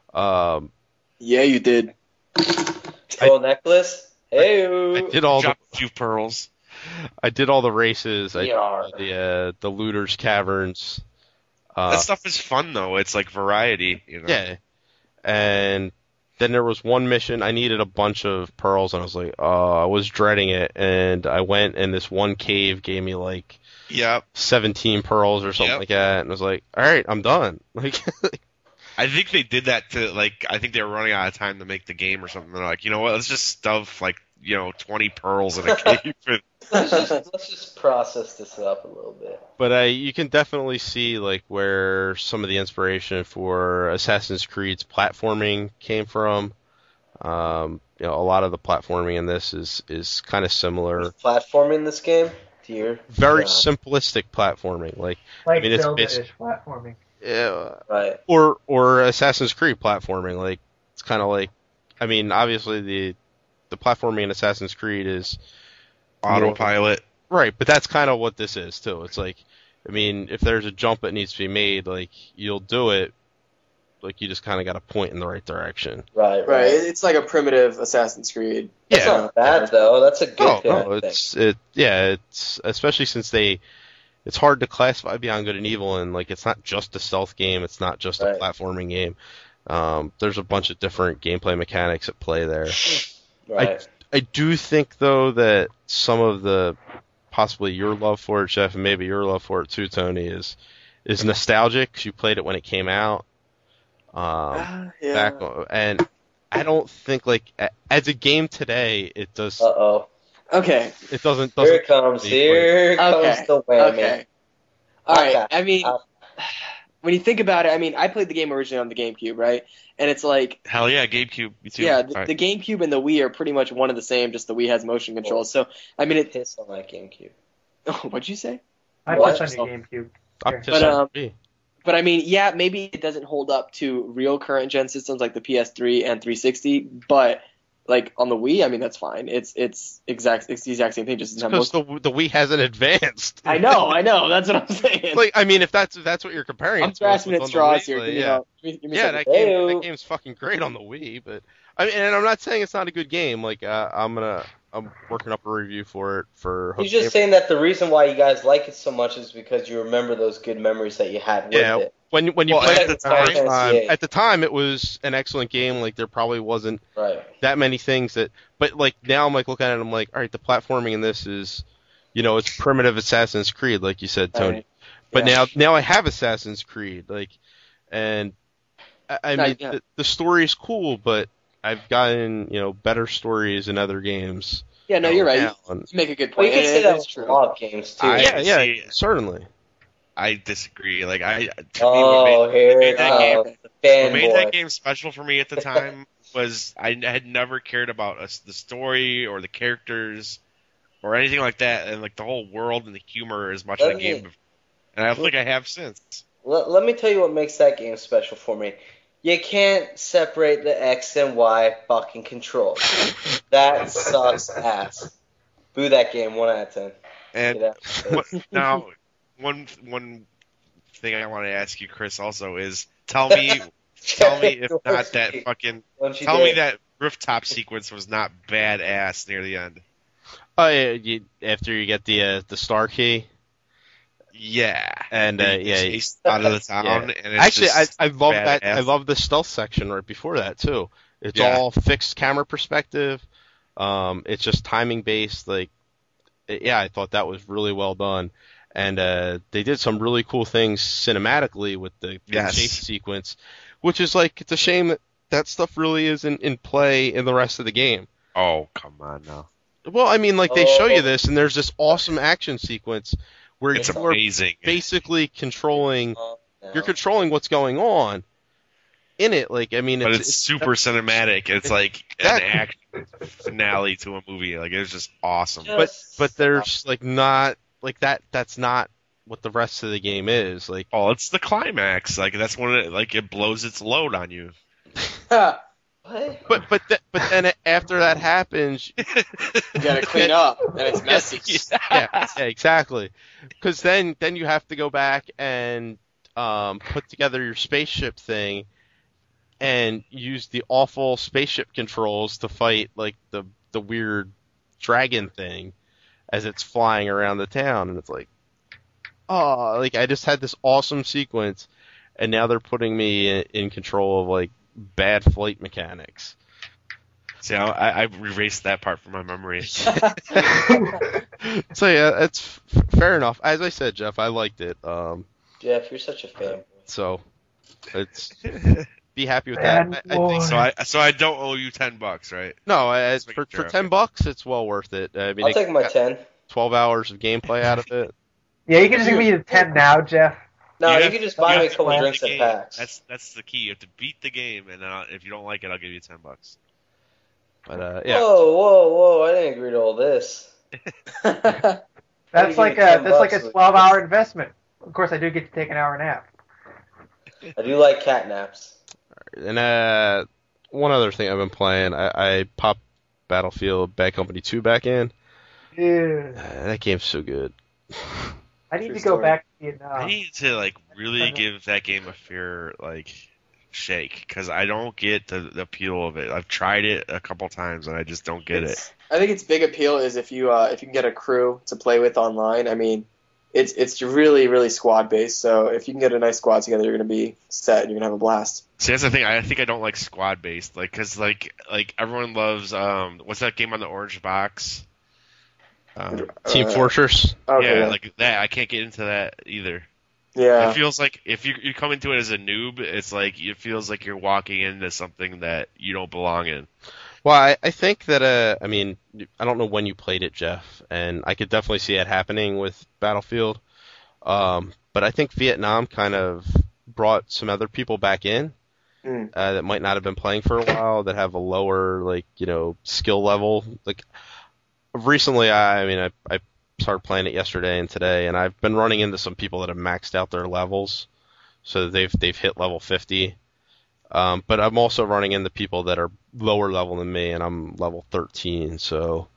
Speaker 4: Yeah, you did.
Speaker 2: Pearl necklace. Hey.
Speaker 1: I did all
Speaker 5: the few pearls.
Speaker 1: I did all the races. I did the looters caverns.
Speaker 5: That stuff is fun though. It's like variety.
Speaker 1: Yeah. And then there was one mission, I needed a bunch of pearls, and I was like, I was dreading it, and I went, and this one cave gave me, 17 pearls or something like that, and I was like, alright, I'm done.
Speaker 5: I think they did that I think they were running out of time to make the game or something. They're like, you know what, let's just stuff, 20 pearls in a cave.
Speaker 2: Let's just process this up a little bit.
Speaker 1: But you can definitely see where some of the inspiration for Assassin's Creed's platforming came from. A lot of the platforming in this is kind of similar.
Speaker 2: Platforming in this game,
Speaker 1: very simplistic platforming,
Speaker 3: Zelda-ish platforming.
Speaker 1: Yeah,
Speaker 2: right.
Speaker 1: Or Assassin's Creed platforming. It's kind of obviously the platforming in Assassin's Creed is
Speaker 5: autopilot.
Speaker 1: Right, but that's kind of what this is, too. It's if there's a jump that needs to be made, you'll do it. You just kind of got to point in the right direction.
Speaker 2: Right.
Speaker 4: It's like a primitive Assassin's Creed.
Speaker 2: That's not bad, though. That's a good thing.
Speaker 1: No, it's especially since it's hard to classify Beyond Good and Evil, and it's not just a stealth game. It's not just a platforming game. There's a bunch of different gameplay mechanics at play there.
Speaker 2: Right.
Speaker 1: I do think, though, that some of the possibly your love for it, Jeff, and maybe your love for it too, Tony, is nostalgic because you played it when it came out.
Speaker 4: Yeah.
Speaker 1: And I don't think as a game today it does.
Speaker 4: Okay.
Speaker 1: It doesn't.
Speaker 2: Here it comes. Here comes the whammy.
Speaker 4: Okay. All right. I mean, when you think about it, I played the game originally on the GameCube, right? And it's
Speaker 5: hell yeah, GameCube. Me too.
Speaker 4: Yeah, the GameCube and the Wii are pretty much one and the same. Just the Wii has motion controls. So it
Speaker 2: pissed on that GameCube.
Speaker 4: Oh, what'd you say?
Speaker 3: I pissed on your GameCube.
Speaker 1: I'm pissed on Wii.
Speaker 4: But I mean, yeah, maybe it doesn't hold up to real current gen systems like the PS3 and 360, but like on the Wii, I mean that's fine. It's the exact same thing. Just
Speaker 1: because the Wii hasn't advanced.
Speaker 4: I know. That's what I'm saying.
Speaker 1: Like, I mean, if that's what you're comparing,
Speaker 4: I'm grasping at straws here.
Speaker 1: Like, that game's fucking great on the Wii. But I mean, and I'm not saying it's not a good game. Like, I'm working up a review for it for.
Speaker 2: He's just saying that the reason why you guys like it so much is because you remember those good memories that you had with it.
Speaker 1: When you played it at the time, it was an excellent game. Like, there probably wasn't that many things that. But like now, I'm like looking at it, I'm like, all right, the platforming in this is, it's primitive Assassin's Creed, like you said, Tony. Right. But now I have Assassin's Creed, like, and I mean the story is cool, but I've gotten better stories in other games.
Speaker 4: Yeah, no, you're right. You make a good point.
Speaker 2: Well, you can say that with a lot of games too.
Speaker 1: Yeah, certainly.
Speaker 5: I disagree. Like
Speaker 2: what
Speaker 5: made that game special for me at the time was I had never cared about the story or the characters or anything like that, and like the whole world and the humor as much as the game. And I don't think I have since.
Speaker 2: Let me tell you what makes that game special for me. You can't separate the X and Y fucking controls. That sucks ass. Boo that game, 1 out of 10.
Speaker 5: And now, one thing I want to ask you, Chris, also is tell me if not that fucking tell me that rooftop sequence was not badass near the end.
Speaker 1: Oh yeah, after you get the star key.
Speaker 5: Yeah,
Speaker 1: and
Speaker 5: out of the town.
Speaker 1: Yeah.
Speaker 5: And it's
Speaker 1: actually, I love
Speaker 5: badass.
Speaker 1: that. I love the stealth section right before that too. It's all fixed camera perspective. It's just timing based. Like, I thought that was really well done. And they did some really cool things cinematically with the chase sequence, which is like, it's a shame that stuff really isn't in play in the rest of the game.
Speaker 5: Oh, come on now.
Speaker 1: Well, I mean, like, they show you this, and there's this awesome action sequence where
Speaker 5: it's
Speaker 1: you're
Speaker 5: amazing.
Speaker 1: Basically controlling what's going on in it. Like, I mean,
Speaker 5: but it's super cinematic. It's like an action finale to a movie. Like, it's just awesome.
Speaker 1: But there's like not like that. That's not what the rest of the game is. Like,
Speaker 5: it's the climax. Like, that's when it blows its load on you.
Speaker 1: But then after that happens,
Speaker 4: you gotta clean up, and it's messy.
Speaker 1: Yeah, exactly. Because then you have to go back and put together your spaceship thing, and use the awful spaceship controls to fight like the weird dragon thing as it's flying around the town, and it's like, like I just had this awesome sequence, and now they're putting me in control of like bad flight mechanics.
Speaker 5: See, I erased that part from my memory.
Speaker 1: So yeah, it's fair enough. As I said, Jeff, I liked it.
Speaker 2: Jeff, you're such a fan.
Speaker 1: So it's be happy with that. I think
Speaker 5: so. I don't owe you $10, right?
Speaker 1: No, for $10, it's well worth it. I mean,
Speaker 2: I'll take my 10.
Speaker 1: 12 hours of gameplay out of it.
Speaker 3: Yeah, you can just give me the 10 now, Jeff.
Speaker 2: No, you can just buy me a couple drinks at PAX.
Speaker 5: That's the key. You have to beat the game, and if you don't like it, I'll give you $10.
Speaker 1: But yeah.
Speaker 2: Whoa! I didn't agree to all this.
Speaker 3: That's like a 12-hour investment. Of course, I do get to take an hour nap.
Speaker 2: I do like cat naps.
Speaker 1: And one other thing I've been playing, I popped Battlefield Bad Company 2 back in.
Speaker 3: Yeah.
Speaker 1: That game's so good.
Speaker 3: I need to go back to Vietnam.
Speaker 5: I need to really give that game a fair shake, because I don't get the appeal of it. I've tried it a couple times and I just don't get it.
Speaker 4: I think its big appeal is if you can get a crew to play with online. I mean, it's really, really squad based. So if you can get a nice squad together, you're going to be set and you're going to have a blast.
Speaker 5: See, that's the thing. I think I don't like squad based, because everyone loves what's that game on the orange box?
Speaker 1: Team Fortress.
Speaker 4: Okay.
Speaker 5: Yeah, like that. I can't get into that either.
Speaker 4: Yeah.
Speaker 5: It feels like if you come into it as a noob, it's like it feels like you're walking into something that you don't belong in.
Speaker 1: Well, I think that I mean, I don't know when you played it, Jeff, and I could definitely see it happening with Battlefield. But I think Vietnam kind of brought some other people back in that might not have been playing for a while, that have a lower skill level. Like recently, I started playing it yesterday and today, and I've been running into some people that have maxed out their levels. so they've hit level 50. But I'm also running into people that are lower level than me, and I'm level 13. So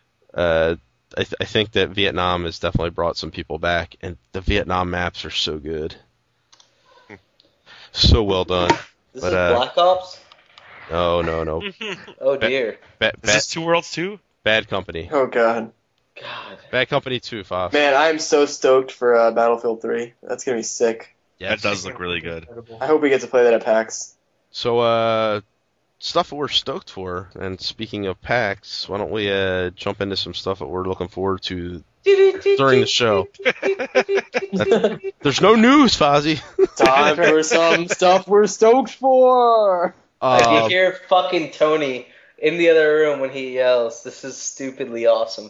Speaker 1: I think that Vietnam has definitely brought some people back, and the Vietnam maps are so good, so well done.
Speaker 2: This
Speaker 1: But,
Speaker 2: is Black Ops?
Speaker 1: No.
Speaker 2: Oh dear.
Speaker 5: Is this Two Worlds 2?
Speaker 1: Bad Company.
Speaker 4: Oh god.
Speaker 2: God.
Speaker 1: Bad Company 2, Foss.
Speaker 4: Man, I am so stoked for Battlefield 3. That's gonna be sick.
Speaker 1: Yeah,
Speaker 5: That does look really good.
Speaker 3: Incredible.
Speaker 4: I hope we get to play that at PAX.
Speaker 1: So, stuff that we're stoked for, and speaking of PAX, why don't we jump into some stuff that we're looking forward to during the show. There's no news, Fozzie.
Speaker 4: Time for some stuff we're stoked for.
Speaker 2: I can hear fucking Tony in the other room when he yells, "This is stupidly awesome."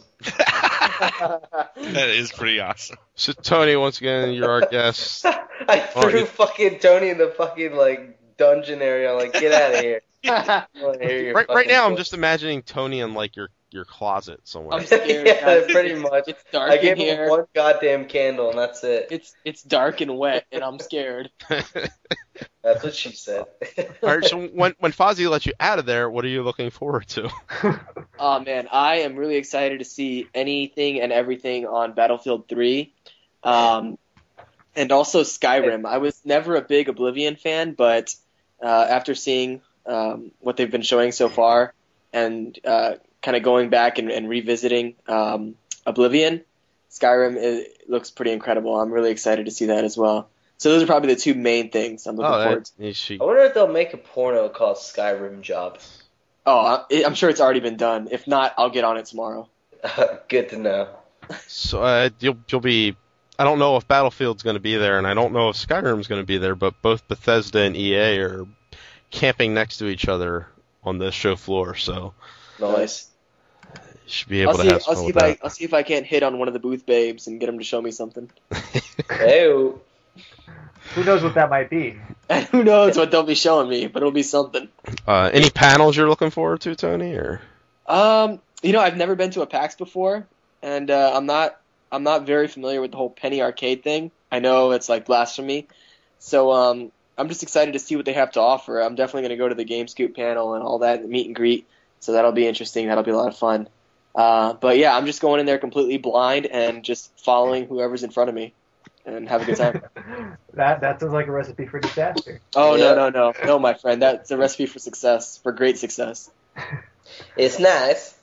Speaker 5: That is pretty awesome.
Speaker 1: So, Tony, once again, you're our guest.
Speaker 2: I threw fucking Tony in the fucking like dungeon area. I'm like, get out of here. I wanna hear your
Speaker 1: Right
Speaker 2: fucking
Speaker 1: now, I'm
Speaker 2: voice.
Speaker 1: just imagining Tony in like your closet somewhere.
Speaker 4: I'm scared.
Speaker 2: Yeah,
Speaker 4: guys.
Speaker 2: pretty much.
Speaker 4: It's dark
Speaker 2: I
Speaker 4: in
Speaker 2: gave him
Speaker 4: here.
Speaker 2: one goddamn candle and that's it.
Speaker 4: It's dark and wet, and I'm scared.
Speaker 2: That's what she said.
Speaker 1: All right, so when Fozzie lets you out of there, what are you looking forward to?
Speaker 4: Oh man, I am really excited to see anything and everything on Battlefield 3, and also Skyrim. I was never a big Oblivion fan, but after seeing what they've been showing so far, and kind of going back and revisiting Oblivion, Skyrim looks pretty incredible. I'm really excited to see that as well. So those are probably the two main things I'm looking forward to.
Speaker 2: I wonder if they'll make a porno called Skyrim Job.
Speaker 4: Oh, I'm sure it's already been done. If not, I'll get on it tomorrow.
Speaker 2: Good to know.
Speaker 1: So you'll be. I don't know if Battlefield's going to be there, and I don't know if Skyrim's going to be there, but both Bethesda and EA are camping next to each other on the show floor, so
Speaker 2: Nice.
Speaker 1: you should be able to have fun with that.
Speaker 4: I'll see if I can't hit on one of the booth babes and get them to show me something.
Speaker 2: Hey.
Speaker 3: Who knows what that might be?
Speaker 4: And who knows what they'll be showing me, but it'll be something.
Speaker 1: Any panels you're looking forward to, Tony? Or
Speaker 4: I've never been to a PAX before, and I'm not very familiar with the whole penny arcade thing. I know it's like blasphemy, so I'm just excited to see what they have to offer. I'm definitely going to go to the GameScoop panel and all that, meet and greet, so that'll be interesting. That'll be a lot of fun. But yeah, I'm just going in there completely blind and just following whoever's in front of me and have a good time.
Speaker 3: That sounds like a recipe for disaster.
Speaker 4: Oh,
Speaker 2: Yeah.
Speaker 4: no, my friend. That's a recipe for success, for great success.
Speaker 2: It's nice.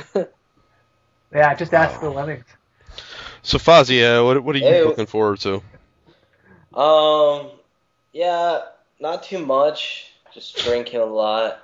Speaker 3: Yeah, just ask the lemmings.
Speaker 1: so, Fozzie, what are you
Speaker 2: Hey.
Speaker 1: looking forward to?
Speaker 2: Yeah, not too much. Just drinking a lot.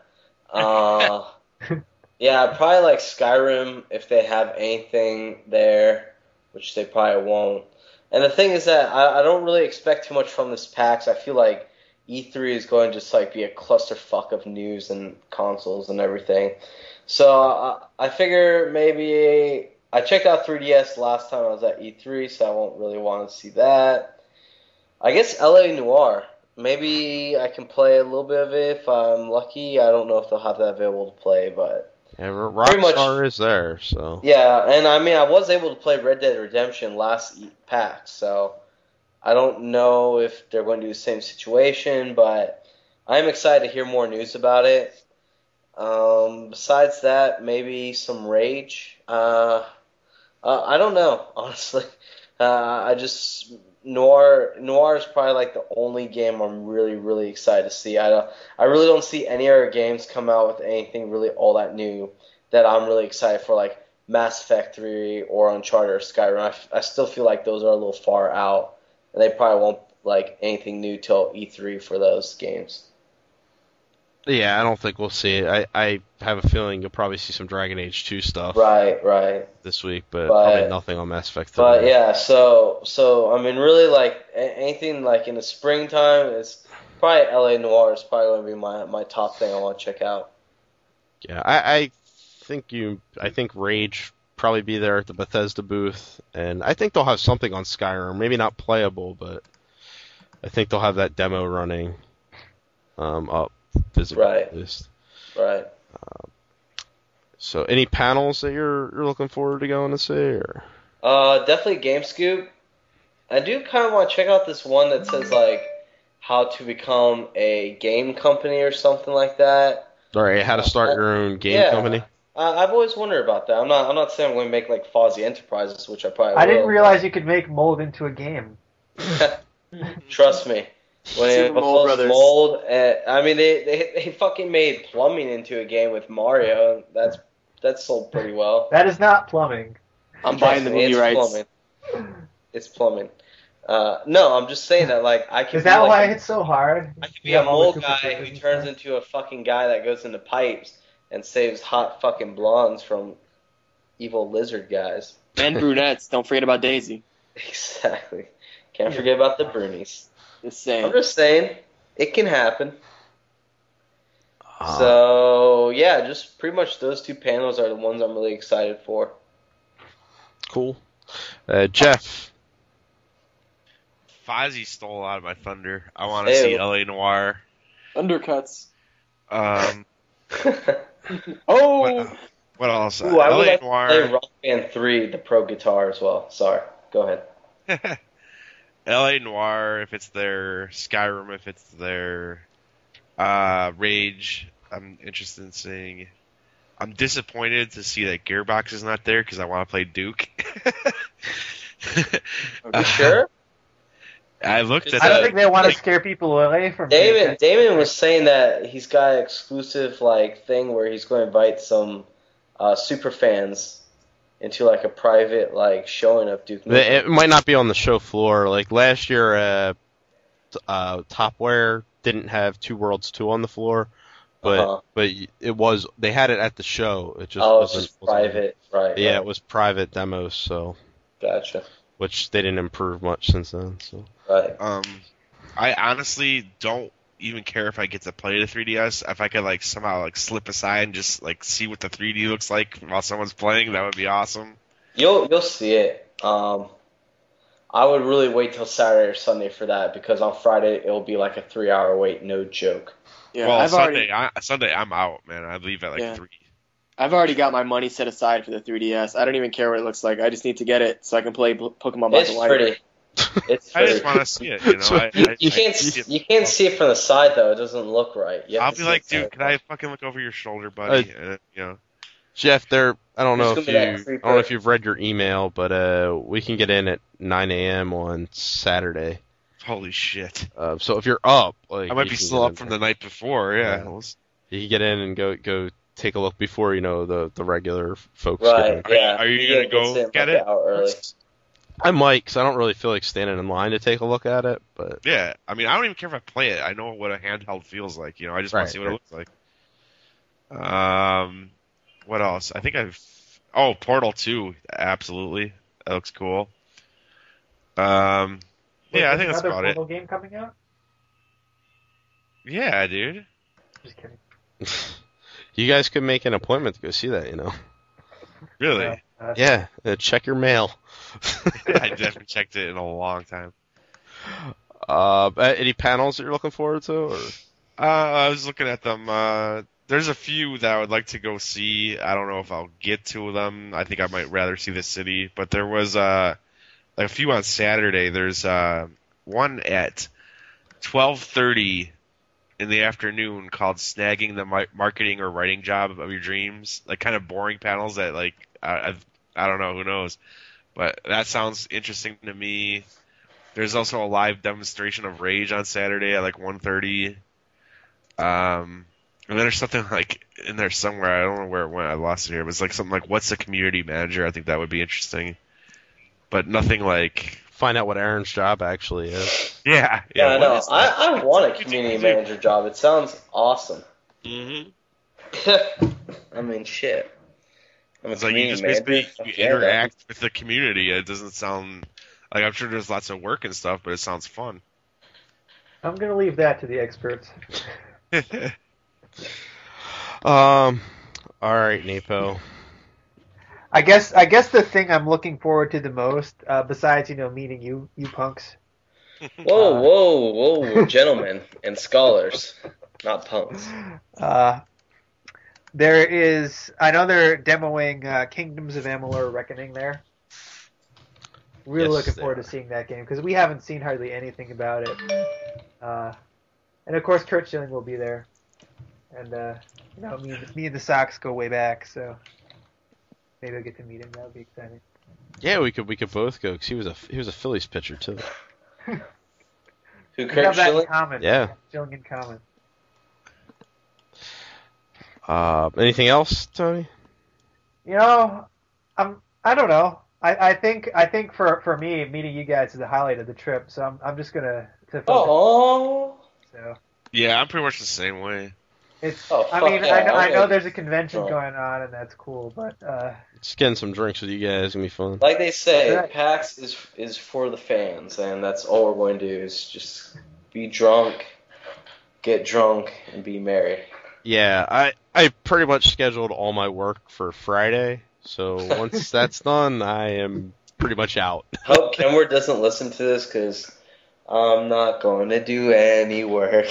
Speaker 2: Yeah, probably like Skyrim if they have anything there, which they probably won't. And the thing is that I don't really expect too much from this PAX. I feel like E3 is going to just like be a clusterfuck of news and consoles and everything. So I figure maybe I checked out 3DS last time I was at E3, so I won't really want to see that. I guess LA Noire. Maybe I can play a little bit of it if I'm lucky. I don't know if they'll have that available to play, but
Speaker 1: Yeah,
Speaker 2: Pretty much-
Speaker 1: Rockstar is there, so
Speaker 2: yeah. And I mean, I was able to play Red Dead Redemption last PAX, so I don't know if they're going to do the same situation, but I'm excited to hear more news about it. Besides that, maybe some Rage. I don't know, honestly. Noir is probably like the only game I'm really, really excited to see. I really don't see any other games come out with anything really all that new that I'm really excited for, like Mass Effect 3 or Uncharted or Skyrim. I still feel like those are a little far out, and they probably won't like anything new till E3 for those games.
Speaker 1: yeah, I don't think we'll see it. I have a feeling you'll probably see some Dragon Age 2 stuff
Speaker 2: Right.
Speaker 1: this week, but
Speaker 2: But-
Speaker 1: probably nothing on Mass Effect 3.
Speaker 2: But yeah, so I mean, really, like anything like in the springtime is probably LA Noire is probably going to be my top thing I want to check out.
Speaker 1: Yeah, I think Rage probably be there at the Bethesda booth, and I think they'll have something on Skyrim. Maybe not playable, but I think they'll have that demo running up physically.
Speaker 2: Right.
Speaker 1: At least.
Speaker 2: Right.
Speaker 1: So, any panels that you're looking forward to going to see? Or?
Speaker 2: Definitely GameScoop. I do kind of want to check out this one that says like how to become a game company or something like that.
Speaker 1: All right, how to start your own game company.
Speaker 2: I've always wondered about that. I'm not saying I'm going to make like Fozzie Enterprises, which I probably will.
Speaker 3: I didn't realize you could make mold into a game.
Speaker 2: Trust me. When
Speaker 4: Super Mold Brothers.
Speaker 2: Mold, I mean, they fucking made plumbing into a game with Mario. That's sold pretty well.
Speaker 3: That is not plumbing.
Speaker 4: I'm buying the movie rights.
Speaker 2: Plumbing. It's plumbing. No, I'm just saying that, like, I can.
Speaker 3: Is that
Speaker 2: be like
Speaker 3: why it's so hard?
Speaker 2: I could be a mold guy who turns into a fucking guy that goes into pipes and saves hot fucking blondes from evil lizard guys.
Speaker 4: And brunettes. Don't forget about Daisy.
Speaker 2: Exactly. Can't forget about the Brunies.
Speaker 4: Just saying.
Speaker 2: I'm just saying, it can happen. So, yeah, just pretty much those two panels are the ones I'm really excited for.
Speaker 1: Cool. Jeff.
Speaker 5: Fozzie stole a lot of my thunder. I want to see LA Noire.
Speaker 4: Undercuts.
Speaker 5: What else?
Speaker 2: Ooh, I would
Speaker 5: LA
Speaker 2: like
Speaker 5: Noire.
Speaker 2: to play Rock Band 3, the pro guitar as well. Sorry. Go ahead.
Speaker 5: LA Noire, if it's there. Skyrim, if it's there. Rage, I'm interested in seeing. I'm disappointed to see that Gearbox is not there because I want to play Duke.
Speaker 2: You sure?
Speaker 5: I looked at
Speaker 3: I don't think they want to scare people away from it.
Speaker 2: Damon was saying that he's got an exclusive like thing where he's going to invite some super fans into like a private like showing of Duke Nukem.
Speaker 1: It might not be on the show floor. Like last year, Topware didn't have Two Worlds 2 on the floor, but it was they had it at the show. It just
Speaker 2: wasn't private, right?
Speaker 1: Yeah,
Speaker 2: right.
Speaker 1: It was private demos, so
Speaker 2: Gotcha.
Speaker 1: which they didn't improve much since then. So
Speaker 2: Right.
Speaker 5: I honestly don't even care if I get to play the 3DS. If I could like somehow like slip aside and just like see what the 3D looks like while someone's playing, that would be awesome.
Speaker 2: You'll see it. I would really wait till Saturday or Sunday for that because on Friday it'll be like a 3-hour wait, no joke.
Speaker 4: Yeah,
Speaker 5: well,
Speaker 4: I've
Speaker 5: Sunday I'm out, man. I leave at like 3.
Speaker 4: I've already got my money set aside for the 3DS. I don't even care what it looks like. I just need to get it so I can play Pokemon Black and White.
Speaker 2: Pretty. It's
Speaker 5: I
Speaker 2: pretty.
Speaker 5: just want to see it, you know.
Speaker 2: You can't see it from the side though. It doesn't look right.
Speaker 5: I'll be like, dude, can I fucking look over your shoulder, buddy? You know.
Speaker 1: Jeff, I don't know
Speaker 2: There's gonna be that
Speaker 1: I
Speaker 2: free
Speaker 1: don't know if you've read your email, but we can get in at 9 a.m. on Saturday.
Speaker 5: Holy shit!
Speaker 1: So if you're up, like
Speaker 5: I might be still up from the night before. Yeah.
Speaker 1: You can get in and go take a look before the regular folks.
Speaker 2: Right. Yeah.
Speaker 5: Are you gonna go get it?
Speaker 2: Early.
Speaker 1: I might, because I don't really feel like standing in line to take a look at it. But
Speaker 5: yeah, I mean, I don't even care if I play it. I know what a handheld feels like. You know, I just want to see what it looks like. What else? I think Portal 2. Absolutely, that looks cool. Yeah, I think that's about it.
Speaker 3: Portal game coming out?
Speaker 5: Yeah, dude.
Speaker 3: Just kidding.
Speaker 1: you guys could make an appointment to go see that. You know.
Speaker 5: Really?
Speaker 1: Yeah. Check your mail.
Speaker 5: I definitely checked it in a long time.
Speaker 1: Any panels that you're looking forward to? Or?
Speaker 5: I was looking at them. There's a few that I would like to go see. I don't know if I'll get to them. I think I might rather see the city. But there was a few on Saturday. There's one at 12:30 in the afternoon called "Snagging the Marketing or Writing Job of Your Dreams." Like kind of boring panels that like I don't know, who knows. But that sounds interesting to me. There's also a live demonstration of Rage on Saturday at like 1:30. And then there's something like in there somewhere. I don't know where it went. I lost it here. But it's like something like, what's a community manager? I think that would be interesting. But nothing like...
Speaker 1: Find out what Aaron's job actually is.
Speaker 5: Yeah.
Speaker 2: I know. I want a community manager job. It sounds awesome.
Speaker 5: Mm-hmm.
Speaker 2: I mean, shit.
Speaker 5: It's like you just basically interact with the community. It doesn't sound... Like, I'm sure there's lots of work and stuff, but it sounds fun.
Speaker 3: I'm going to leave that to the experts.
Speaker 1: All right, Napo.
Speaker 3: I guess the thing I'm looking forward to the most, besides meeting you punks.
Speaker 2: Whoa, gentlemen and scholars, not punks.
Speaker 3: There is. I know they're demoing Kingdoms of Amalur: Reckoning there. Really looking forward to seeing that game because we haven't seen hardly anything about it. And of course, Kurt Schilling will be there. And me and the Sox go way back, so maybe I'll get to meet him. That would be exciting.
Speaker 1: Yeah, we could both go because he was a Phillies pitcher too.
Speaker 2: Who,
Speaker 3: We
Speaker 2: Kurt
Speaker 3: have that in
Speaker 2: Schilling?
Speaker 3: common.
Speaker 1: Yeah.
Speaker 3: Schilling in common.
Speaker 1: Anything else, Tony?
Speaker 3: I don't know. I think for me, meeting you guys is the highlight of the trip. So I'm just gonna focus.
Speaker 2: Oh.
Speaker 3: So
Speaker 5: Yeah, I'm pretty much the same way.
Speaker 3: it's.
Speaker 2: Oh,
Speaker 3: I
Speaker 2: fuck
Speaker 3: mean,
Speaker 2: yeah,
Speaker 3: I know
Speaker 2: okay.
Speaker 3: there's a convention
Speaker 2: Oh.
Speaker 3: going on, and that's cool. But
Speaker 1: Just getting some drinks with you guys is gonna be fun.
Speaker 2: Like they say,
Speaker 3: Right.
Speaker 2: PAX is for the fans, and that's all we're going to do is just be drunk, get drunk, and be merry.
Speaker 1: Yeah, I pretty much scheduled all my work for Friday, so once that's done, I am pretty much out.
Speaker 2: Hope Kenward doesn't listen to this because I'm not going to do any work.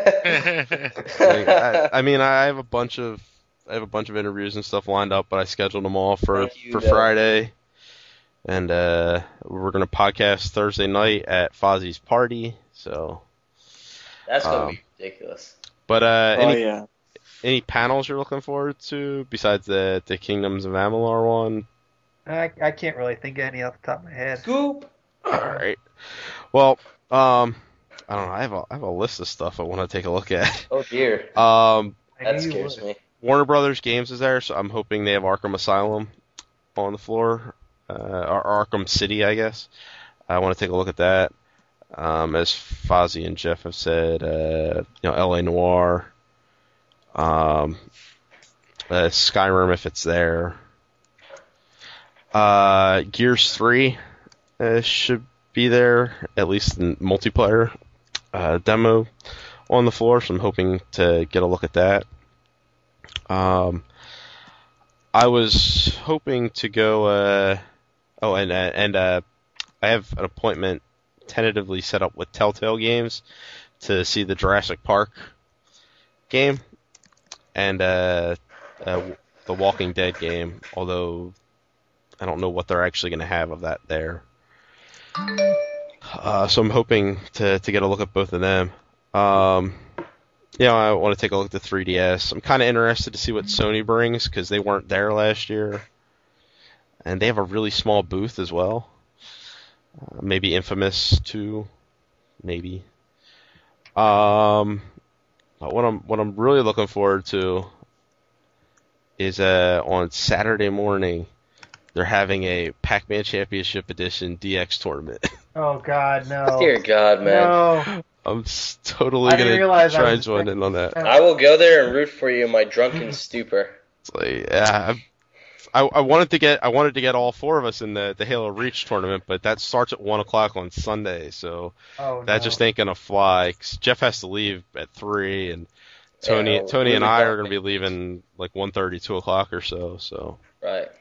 Speaker 1: I mean, I have a bunch of interviews and stuff lined up, but I scheduled them all for
Speaker 2: Thank you, Dad.
Speaker 1: Friday, and we're gonna podcast Thursday night at Fozzie's party. So,
Speaker 2: That's going to be ridiculous.
Speaker 1: but
Speaker 4: yeah.
Speaker 1: any panels you're looking forward to besides the Kingdoms of Amalur one?
Speaker 3: I can't really think of any off the top of my head.
Speaker 2: Scoop!
Speaker 1: All right. Well, I don't know. I have a list of stuff I want to take a look at.
Speaker 2: Oh dear.
Speaker 1: Um,
Speaker 3: I
Speaker 2: That
Speaker 3: knew you
Speaker 2: scares
Speaker 3: would.
Speaker 2: me.
Speaker 1: Warner Brothers Games is there, so I'm hoping they have Arkham Asylum on the floor, or Arkham City, I guess. I want to take a look at that. As Fozzie and Jeff have said, L.A. Noire, Skyrim if it's there. Gears 3 should be there, at least in multiplayer demo on the floor, so I'm hoping to get a look at that. I was hoping to go. I have an appointment tentatively set up with Telltale Games to see the Jurassic Park game and the Walking Dead game. Although I don't know what they're actually going to have of that there. So I'm hoping to get a look at both of them. I want to take a look at the 3DS. I'm kind of interested to see what Sony brings because they weren't there last year. And they have a really small booth as well. Maybe Infamous 2, maybe. What I'm really looking forward to is on Saturday morning they're having a Pac-Man Championship Edition DX tournament.
Speaker 3: Oh God, no.
Speaker 2: Dear God, man.
Speaker 3: No.
Speaker 1: I'm totally
Speaker 3: I didn't
Speaker 1: gonna
Speaker 3: realize I
Speaker 1: try and
Speaker 3: was
Speaker 1: join in on that.
Speaker 2: I will go there and root for you in my drunken stupor.
Speaker 1: It's like, yeah, I wanted to get all four of us in the Halo Reach tournament, but that starts at 1:00 on Sunday, so
Speaker 3: Oh,
Speaker 1: that
Speaker 3: no.
Speaker 1: just ain't gonna fly. 'Cause Jeff has to leave at 3, and Tony
Speaker 2: Yeah,
Speaker 1: and
Speaker 2: really
Speaker 1: I are
Speaker 2: bad.
Speaker 1: gonna be leaving like 1:30, 2:00 or so. So
Speaker 2: Right.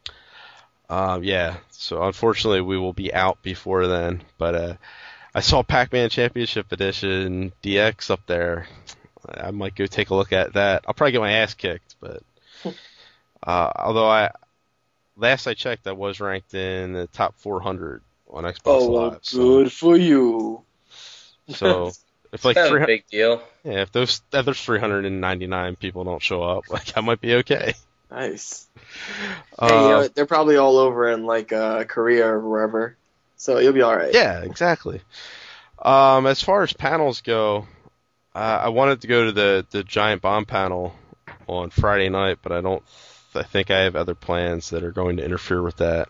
Speaker 1: yeah. So unfortunately, we will be out before then. But I saw Pac-Man Championship Edition DX up there. I might go take a look at that. I'll probably get my ass kicked, but although last I checked, I was ranked in the top 400 on Xbox
Speaker 4: Oh, well,
Speaker 1: Live. So,
Speaker 4: good for you.
Speaker 1: so if like
Speaker 2: Kind of a
Speaker 1: 300,
Speaker 2: big deal.
Speaker 1: yeah, if those other 399 people don't show up, like I might be okay.
Speaker 4: Nice. Hey,
Speaker 1: Uh,
Speaker 4: they're probably all over in like Korea or wherever, so you'll be all right.
Speaker 1: Yeah, exactly. As far as panels go, I wanted to go to the Giant Bomb panel on Friday night, but I think I have other plans that are going to interfere with that,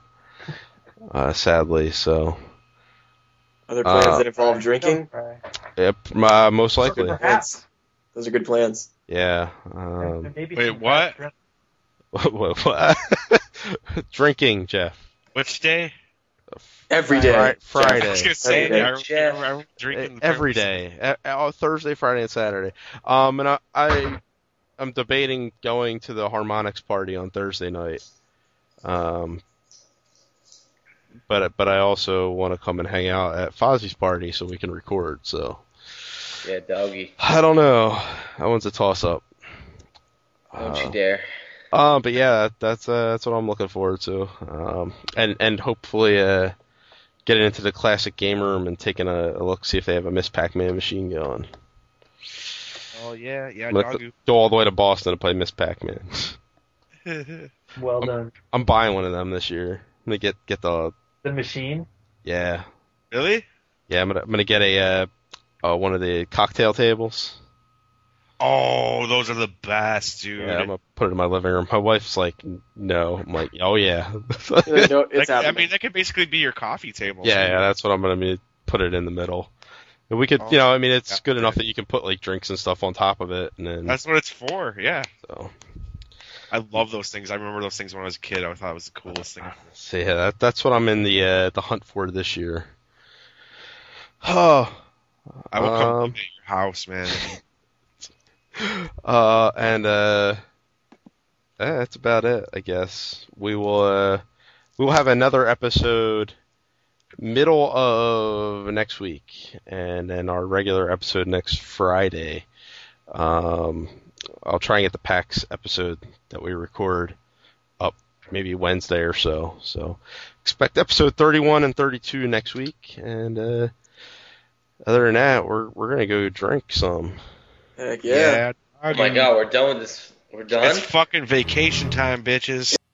Speaker 1: sadly. So,
Speaker 4: Other plans that involve drinking.
Speaker 3: Right.
Speaker 1: yep, most likely.
Speaker 3: Perhaps.
Speaker 4: Those are good plans.
Speaker 1: Yeah.
Speaker 3: And maybe
Speaker 5: wait,
Speaker 3: some
Speaker 5: what?
Speaker 3: drink.
Speaker 1: What? Drinking, Jeff.
Speaker 5: Which day?
Speaker 4: Every day.
Speaker 1: Friday.
Speaker 5: I was gonna say,
Speaker 4: Every day.
Speaker 5: I'm drinking
Speaker 1: Every day, Thursday, Friday, and Saturday. And I'm debating going to the Harmonix party on Thursday night. But I also want to come and hang out at Fozzie's party so we can record. So
Speaker 2: Yeah, doggy.
Speaker 1: I don't know. That one's a toss up.
Speaker 2: Don't you dare.
Speaker 1: But yeah, that's what I'm looking forward to. And hopefully getting into the classic game room and taking a look, see if they have a Miss Pac-Man machine going.
Speaker 5: Oh yeah,
Speaker 1: I'm gonna go all the way to Boston to play Miss Pac-Man.
Speaker 3: Well done.
Speaker 1: I'm buying one of them this year. I'm gonna get the
Speaker 3: machine.
Speaker 1: Yeah.
Speaker 5: Really?
Speaker 1: Yeah, I'm gonna get a one of the cocktail tables.
Speaker 5: Oh, those are the best, dude.
Speaker 1: Yeah, I'm gonna put it in my living room. My wife's like, no. I'm like, oh yeah.
Speaker 4: No, it's
Speaker 5: I
Speaker 4: happening.
Speaker 5: mean, that could basically be your coffee table.
Speaker 1: Yeah, that's what I'm gonna put it in the middle. And we could, I mean, it's good enough that you can put like drinks and stuff on top of it, and then
Speaker 5: that's what it's for. Yeah.
Speaker 1: So.
Speaker 5: I love those things. I remember those things when I was a kid. I thought it was the coolest thing.
Speaker 1: So yeah, that's what I'm in the hunt for this year. Oh,
Speaker 5: I will come to your house, man.
Speaker 1: That's about it, I guess. We will have another episode middle of next week, and then our regular episode next Friday. I'll try and get the PAX episode that we record up maybe Wednesday or so. So expect episode 31 and 32 next week. And other than that, we're gonna go drink some.
Speaker 4: Heck yeah.
Speaker 2: Oh my god, we're done with this. We're done?
Speaker 5: It's fucking vacation time, bitches.